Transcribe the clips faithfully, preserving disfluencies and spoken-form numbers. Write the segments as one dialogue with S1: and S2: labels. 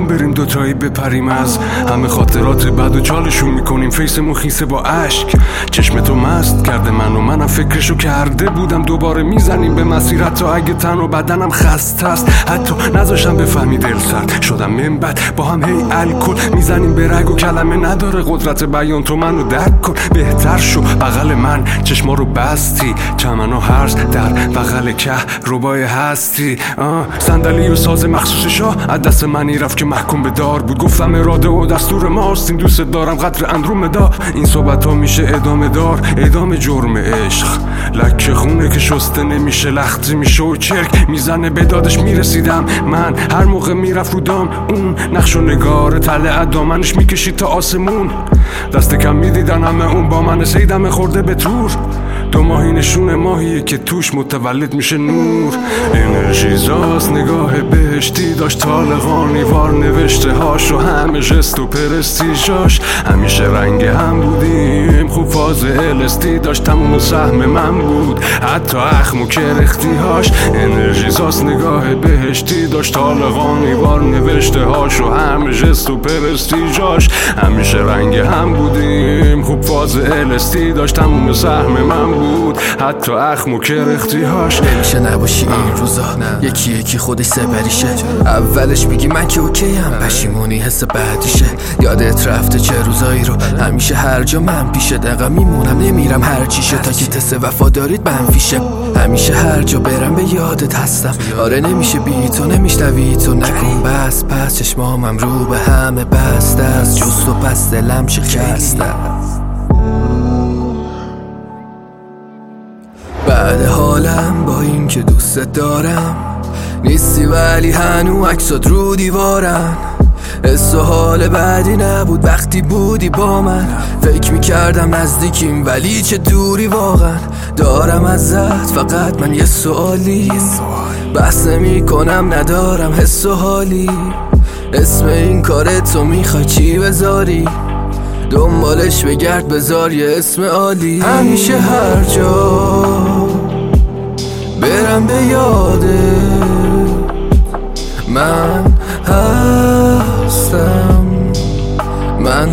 S1: بیرون بریم دوتایی بپریم از همه خاطرات بد و چالشون میکنیم فیسمون خیسه با اشک. چشم تو مست کرده من و منم فکرشو کرده بودم دوباره میزنیم به مسیرت تا اگه تن و بدنم خسته است حتی نذاشتم بفهمی دل سرد شدم منبت با هم هی الکل میزنیم به رگ و کلمه نداره قدرت بیان تو منو درک کن بهتر شو بغل من چشما رو بستی چمن و هرز در بغل که ربای هستی صندلی و ساز مخصوص شاه از دست منی رفت که محکوم به دار بود گفتم اراده و دستور ماست این دوست دارم قدر اندرومدا این صحبت ها میشه ادامه دار ادامه جرم عشق لکه خونه که شسته نمیشه لختی میشه و چرک میزنه به دادش میرسیدم من هر موقع میرفت رو دام اون نقش و نگار تله دامنش میکشید تا آسمون دست کم میدیدن همه اون با من سیدم خورده به تور دو ماهی نشون ماهیه که توش متولد میشه نور انرژی زاست نگاه بهشتی داشت طالقانی وار نوشته هاش و همه جست و پرستیژاش همیشه رنگ هم بودیم خوب فاز الستی داشت تموم سهم من بود حتی اخم و کرختی هاش انرژی زاست نگاه بهشتی داشت طالقانی وار نوشته هاش و همه جست و پرستیژاش همیشه رنگ هم بودیم خوب فاز الستی داشت تموم سهم من بود حتی اخم و کرختی هاش
S2: نمیشه نباشی این روزا یکی یکی خودش سپریشه اولش میگی من که اوکی هم پشیمونی حس بعدیشه یادت رفته چه روزایی رو همیشه هر جا من پیشه دقیقا میمونم نمیرم هر چیشه تا که تست وفاداریت منفیشه همیشه هر جا برم به یادت هستم آره نمیشه بی تو نمیشنوی تو نکن بس پس چشمامم رو به همه بسته است جست و پس دلم شکسته بعد حالم با این که دوست دارم نیستی ولی هنو عکسات رو دیوارن حس و حال بعدی نبود وقتی بودی با من فکر میکردم نزدیکیم ولی چه دوری واقعا دارم ازت فقط من یه سوالی بحث میکنم ندارم حس و حالی اسم این کارت تو میخوای چی بذاری دنبالش بگرد بذار یه اسم عالی همیشه هر جا برم به یاده من هستم من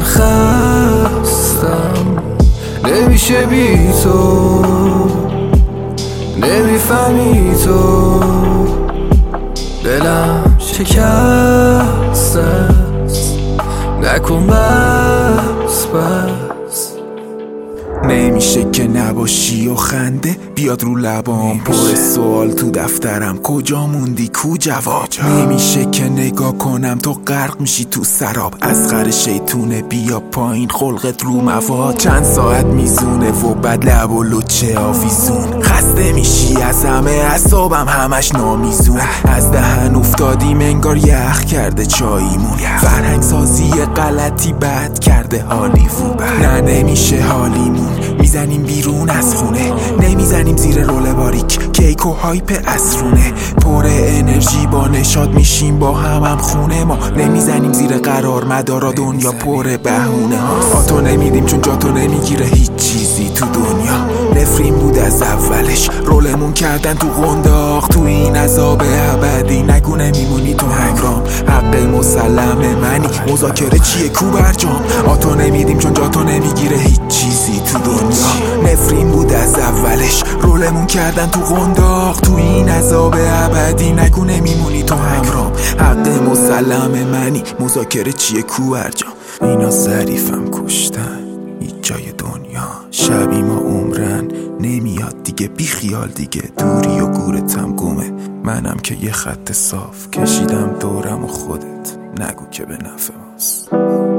S2: خستم نمیشه بی تو نمیفهمی تو دلم شکست است نکن بس بس
S3: نمیشه که نباشی و خنده بیاد رو لبام پر سوال تو دفترم کجا موندی کو جواب نمیشه که نگاه کنم تو غرق میشی تو سراب اصغر شیطونه بیا پایین خلقت رو مواد چند ساعت میزونه و بعد لب و لچه آویزون خسته میشی از همه اعصابم همش نامیزون از دهن افتادیم انگار یخ کرده چاییمون فرهنگ سازی غلطی بد کرده هالیوود نه نمیشه حالیمون میزنیم بیرون از خونه نمیزنیم زیر رول باریک کیک و هایپ اسرونه پر انرژی با نشاد میشیم با هم هم خونه ما نمیزنیم زیر قرار مدارا دنیا پر بهونه ها آتو نمیدیم چون جاتو نمیگیره هیچ چیزی تو دنیا نفرین بود از اولش رولمون کردن تو قنداق تو این عذاب ابدی نگونه میمونی تو هنگرام حق مسلم منی مذاکره چیه کو برجام آتو نمیدیم چون جاتو نمیگیره هیچ چیزی تو دنیا نفرین بود از اولش رولمون کردن تو قنداق تو این عذاب ابدی نگونه میمونی تو هنگرام حق مسلم منی مذاکره چیه کو برجام اینا ظریفم کشتن هیچ جای دنیا شبی ما عمرن نمیاد دیگه بی خیال دیگه دوری و گورتم گمه منم که یه خط صاف کشیدم دورم و خودت نگو که به نفع ماست